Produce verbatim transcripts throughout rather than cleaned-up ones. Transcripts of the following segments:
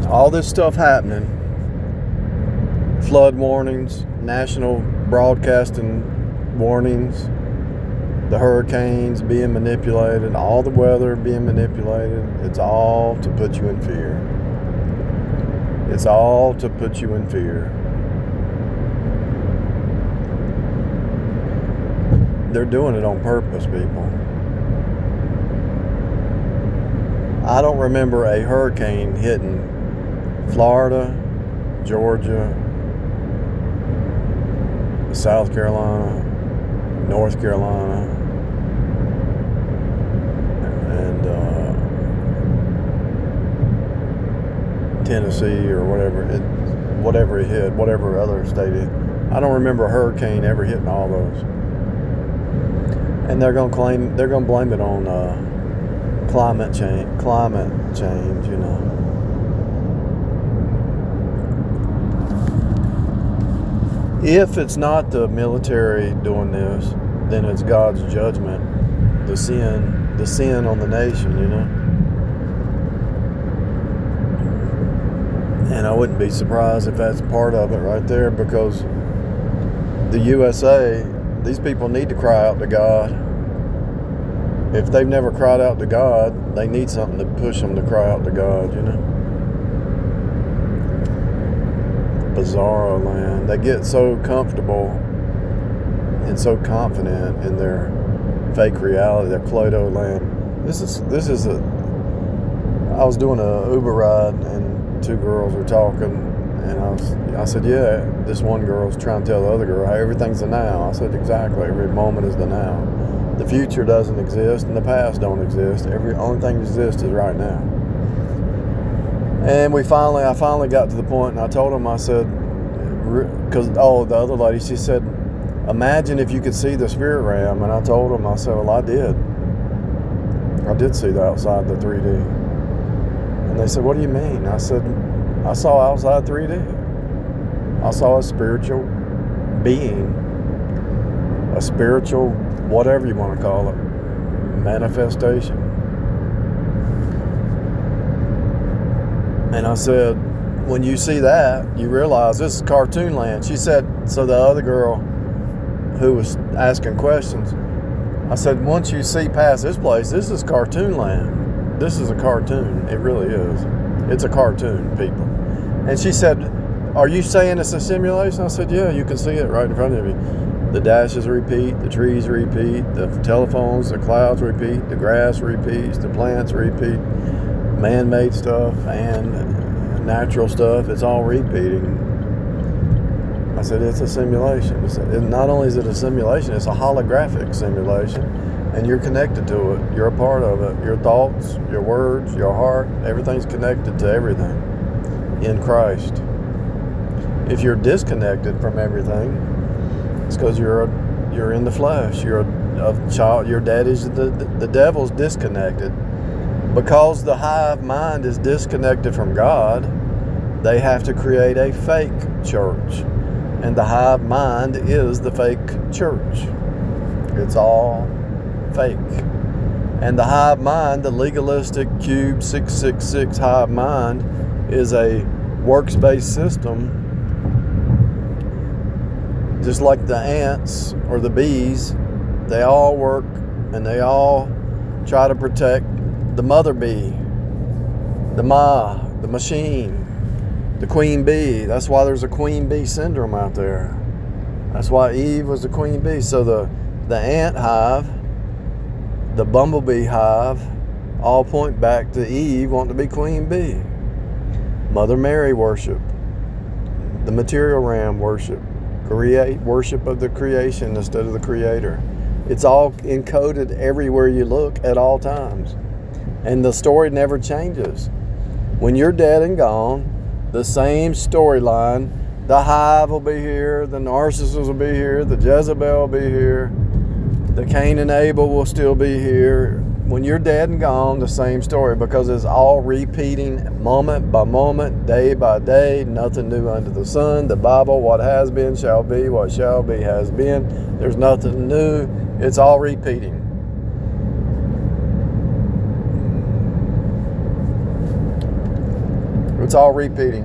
all this stuff happening, flood warnings, national broadcasting warnings, the hurricanes being manipulated, all the weather being manipulated, it's all to put you in fear. It's all to put you in fear. They're doing it on purpose, people. I don't remember a hurricane hitting Florida, Georgia, South Carolina, North Carolina, and uh, Tennessee or whatever it, whatever it hit, whatever other state it. I don't remember a hurricane ever hitting all those. And they're gonna claim, they're gonna blame it on uh, climate change. Climate change, you know. If it's not the military doing this, then it's God's judgment, the sin, the sin on the nation, you know. And I wouldn't be surprised if that's part of it right there, because the U S A, these people need to cry out to God. If they've never cried out to God, they need something to push them to cry out to God, you know. Bizarro land. They get so comfortable and so confident in their fake reality, their Play-Doh land. This is this is a. I was doing a Uber ride and two girls were talking, and I was I said, yeah, this one girl's trying to tell the other girl how everything's the now. I said, exactly. Every moment is the now. The future doesn't exist and the past don't exist. Every only thing that exists is right now. And we finally, I finally got to the point, and I told him, I said, because, oh, the other lady, she said, imagine if you could see the spirit realm. And I told him, I said, well, I did. I did see the outside the three D. And they said, what do you mean? I said, I saw outside three D. I saw a spiritual being, a spiritual, whatever you want to call it, manifestation. And I said, when you see that, you realize this is cartoon land. She said, so the other girl who was asking questions, I said, once you see past this place, this is cartoon land. This is a cartoon. It really is. It's a cartoon, people. And she said, are you saying it's a simulation? I said, yeah, you can see it right in front of you. The dashes repeat, the trees repeat, the telephones, the clouds repeat, the grass repeats, the plants repeat. Man-made stuff and natural stuff, it's all repeating. I said, it's a simulation. It's a, it, not only is it a simulation, it's a holographic simulation, and you're connected to it. You're a part of it. Your thoughts, your words, your heart, everything's connected to everything in Christ. If you're disconnected from everything, it's because you're a, you're in the flesh. You're a, a child. Your daddy's the, the the devil's disconnected. Because the hive mind is disconnected from God, they have to create a fake church. And the hive mind is the fake church. It's all fake. And the hive mind, the legalistic cube six six six hive mind, is a works-based system, just like the ants or the bees. They all work and they all try to protect the mother bee, the ma, the machine, the queen bee. That's why there's a queen bee syndrome out there. That's why Eve was the queen bee. So the, the ant hive, the bumblebee hive, all point back to Eve wanting to be queen bee. Mother Mary worship, the material realm worship, create worship of the creation instead of the creator. It's all encoded everywhere you look at all times. And the story never changes. When you're dead and gone, the same storyline. The hive will be here, the Narcissus will be here, the Jezebel will be here, the Cain and Abel will still be here. When you're dead and gone, the same story, because it's all repeating moment by moment, day by day, nothing new under the sun. The Bible, what has been shall be, what shall be has been. There's nothing new. It's all repeating. It's all repeating.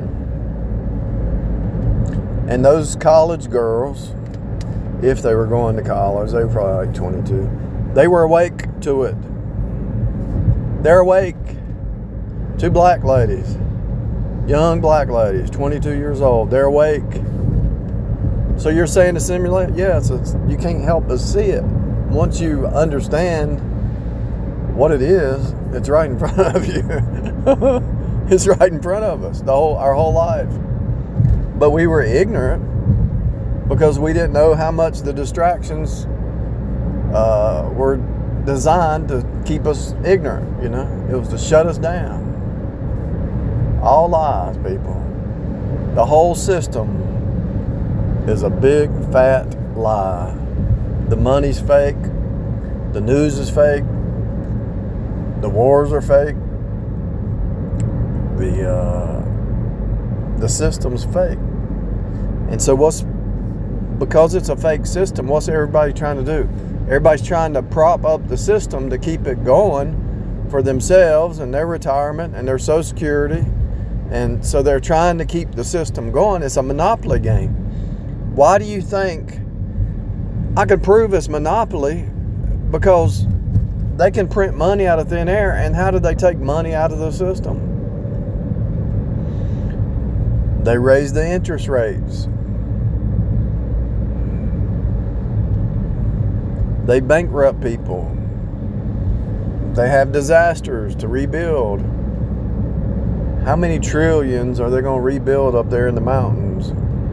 And those college girls, if they were going to college, they were probably like twenty-two. They were awake to it. They're awake. Two black ladies, young black ladies, twenty-two years old. They're awake. So you're saying to simulate? Yes, it's, you can't help but see it. Once you understand what it is, it's right in front of you. It's right in front of us, the whole our whole life. But we were ignorant because we didn't know how much the distractions uh, were designed to keep us ignorant. You know, it was to shut us down. All lies, people. The whole system is a big fat lie. The money's fake. The news is fake. The wars are fake. The uh, the system's fake. And so what's because it's a fake system, what's everybody trying to do? Everybody's trying to prop up the system to keep it going for themselves and their retirement and their Social Security. And so they're trying to keep the system going. It's a monopoly game. Why do you think I could prove it's monopoly? Because they can print money out of thin air. And how do they take money out of the system? They raise the interest rates. They bankrupt people. They have disasters to rebuild. How many trillions are they going to rebuild up there in the mountains?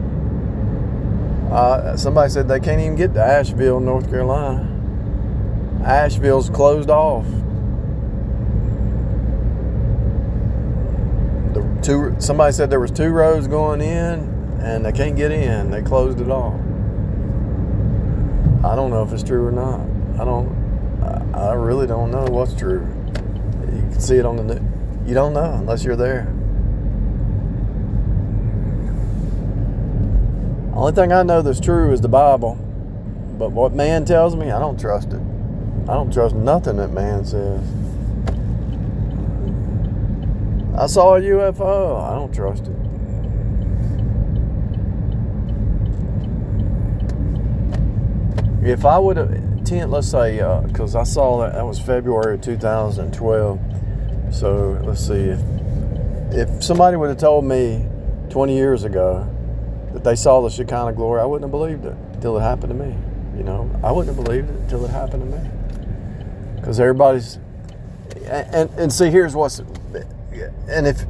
Uh, somebody said they can't even get to Asheville, North Carolina. Asheville's closed off. The two, somebody said there was two roads going in, and they can't get in. They closed it off. I don't know if it's true or not. I don't. I, I really don't know what's true. You can see it on the news. You don't know unless you're there. Only thing I know that's true is the Bible. But what man tells me, I don't trust it. I don't trust nothing that man says. I saw a U F O. I don't trust it. If I would have, let's say, because uh, I saw that, that was February of two thousand twelve. So let's see, if, if somebody would have told me twenty years ago that they saw the Shekinah glory, I wouldn't have believed it until it happened to me. You know, I wouldn't have believed it until it happened to me. Because everybody's, and, and see, here's what's, and if,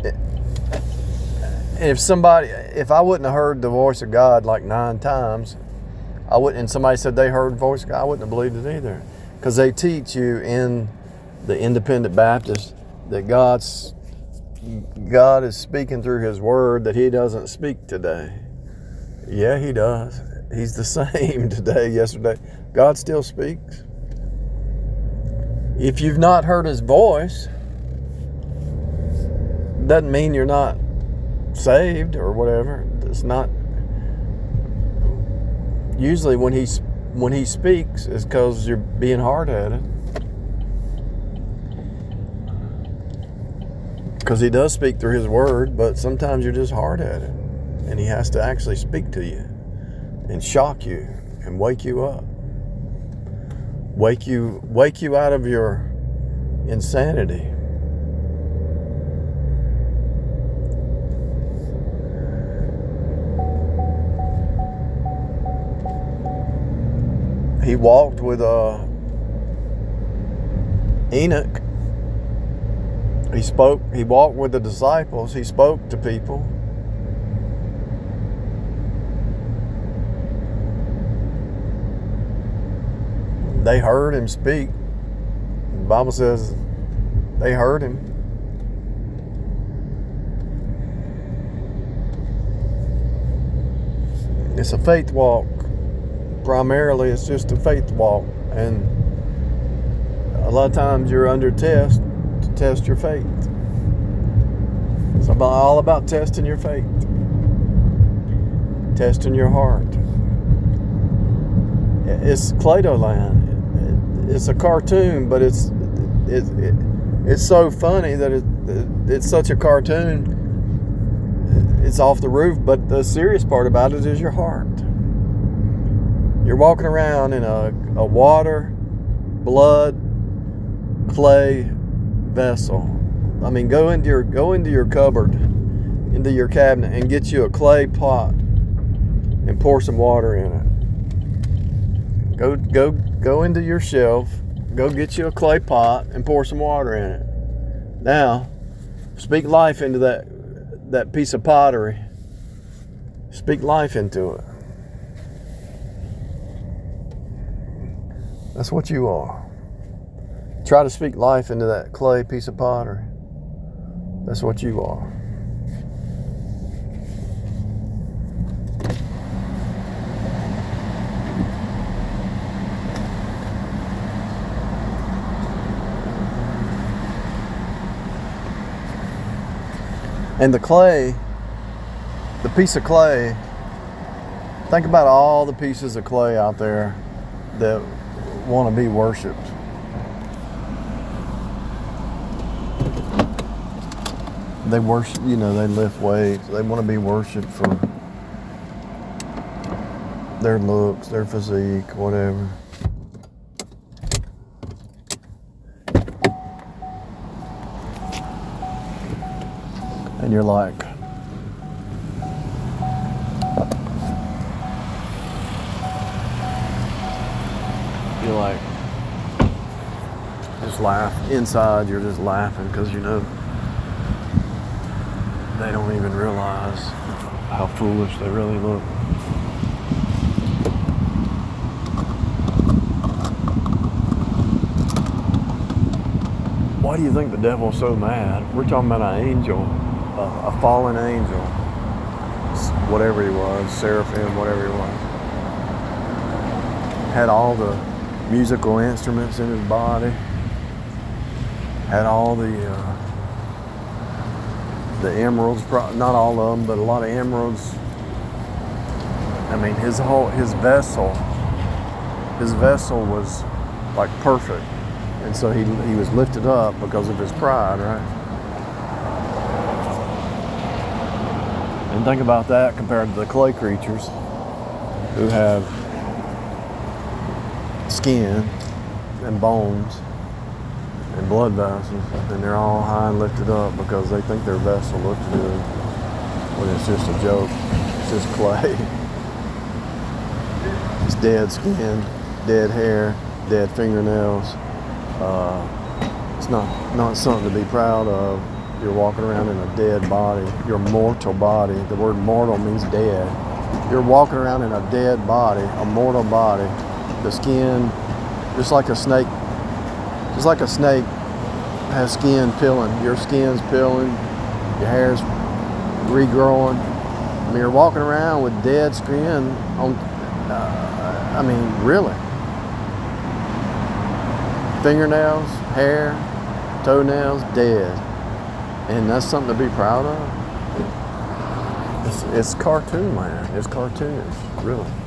if somebody, if I wouldn't have heard the voice of God like nine times, I wouldn't, and somebody said they heard the voice of God, I wouldn't have believed it either. Because they teach you in the Independent Baptist that God's God is speaking through His Word that He doesn't speak today. Yeah, He does. He's the same today, yesterday. God still speaks. If you've not heard His voice, doesn't mean you're not saved or whatever. It's not. Usually when He when He speaks, it's because you're being hard-headed. Because He does speak through His Word, but sometimes you're just hard-headed. And He has to actually speak to you and shock you and wake you up. Wake you, wake you out of your insanity. He walked with uh, Enoch. He spoke, he walked with the disciples. He spoke to people. They heard Him speak. The Bible says they heard Him. It's a faith walk. Primarily, it's just a faith walk. And a lot of times you're under test to test your faith. It's about, all about testing your faith. Testing your heart. It's Play-Doh Land. It's a cartoon, but it's it, it, it's so funny that it, it it's such a cartoon it's off the roof, but the serious part about it is your heart. You're walking around in a, a water, blood, clay vessel. I mean, go into your go into your cupboard, into your cabinet, and get you a clay pot and pour some water in it. Go go go into your shelf, go get you a clay pot and pour some water in it. Now, speak life into that that piece of pottery. Speak life into it. That's what you are. Try to speak life into that clay piece of pottery. That's what you are. And the clay, the piece of clay, think about all the pieces of clay out there that want to be worshipped. They worship, you know, they lift weights. They want to be worshipped for their looks, their physique, whatever. And you're like, you're like, just laugh. Inside, you're just laughing because you know they don't even realize how foolish they really look. Why do you think the devil's so mad? We're talking about an angel, a, a fallen angel, whatever he was, seraphim, whatever he was. Had all the musical instruments in his body, had all the uh, the emeralds, not all of them, but a lot of emeralds. I mean, his whole, his vessel, his vessel was like perfect. And so he he was lifted up because of his pride, right? And think about that compared to the clay creatures who have skin and bones and blood vessels, and they're all high and lifted up because they think their vessel looks good when it's just a joke. It's just clay. It's dead skin, dead hair, dead fingernails. Uh, it's not, not something to be proud of. You're walking around in a dead body, your mortal body. The word mortal means dead. You're walking around in a dead body, a mortal body. The skin, just like a snake, just like a snake has skin peeling. Your skin's peeling, your hair's regrowing. I mean, you're walking around with dead skin on, uh, I mean, really. Fingernails, hair, toenails, dead. And that's something to be proud of. It's, it's cartoon land. It's cartoonish, really.